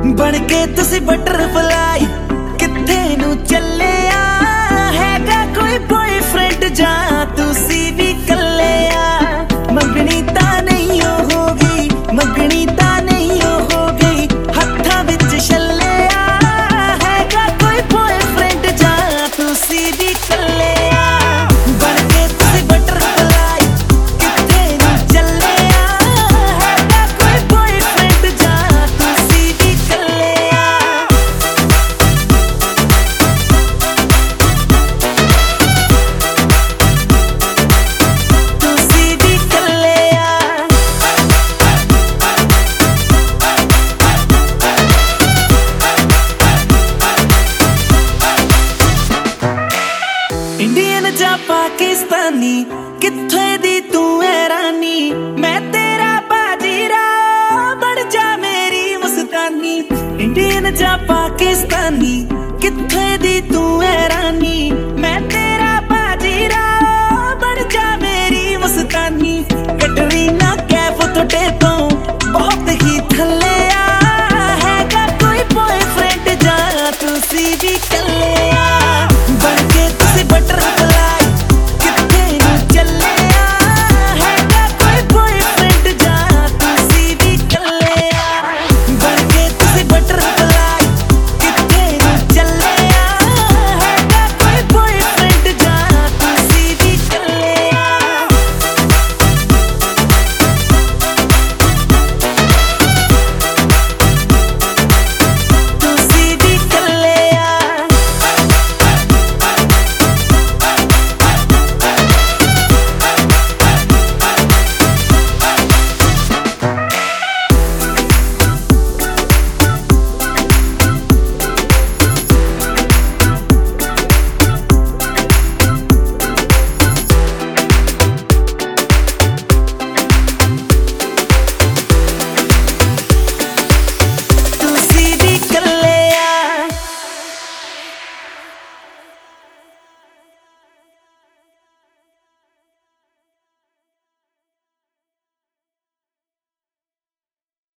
ਬਣ ਕੇ ਤੁਸੀਂ ਬਟਰਫਲਾਈ ਕਿੱਥੇ ਨੂੰ ਚੱਲਿਆ ਹੈਗਾ ਕੋਈ ਬॉयਫ੍ਰੈਂਡ ਜਾਂ ਤੁਸੀਂ ਵੀ ਕੱਲਿਆ ਮੰਗਣੀ ਤਾਂ ਨਹੀਂ ਹੋਗੀ ਮੰਗਣੀ ਤਾਂ ਨਹੀਂ ਹੋਗੀ ਹੱਥਾਂ ਵਿੱਚ ਛੱਲਿਆ ਹੈਗਾ ਕੋਈ ਬॉयਫ੍ਰੈਂਡ ਜਾਂ ਤੁਸੀਂ ਵੀ ਕੱਲਿਆ ਬਣ ਕੇ ਤੁਸੀਂ ਬਟਰਫਲਾਈ ਕਿੱਥੇ ਨੂੰ ਚੱਲਿਆ ਹੈਗਾ ਕੋਈ ਬॉयਫ੍ਰੈਂਡ ਜਾਂ ਤੁਸੀਂ ਵੀ ਕੱਲਿਆ ਤੁਸੀਂ ਵੀ ਕੱਲਿਆ ਇੰਡੀਅਨ ਜਾਂ ਪਾਕਿਸਤਾਨੀ ਕਿੱਥੇ ਦੀ ਤੂੰ ਐ ਰਾਨੀ ਮੈਂ ਤੇਰਾ ਬਾਜੀਰਾ ਬਣ ਜਾ ਮੇਰੀ ਮਸਤਾਨੀ ਇੰਡੀਅਨ ਜਾਂ ਪਾਕਿਸਤਾਨੀ ਕਿੱਥੇ ਦੀ ਤੂੰ ਐ ਰਾਨੀ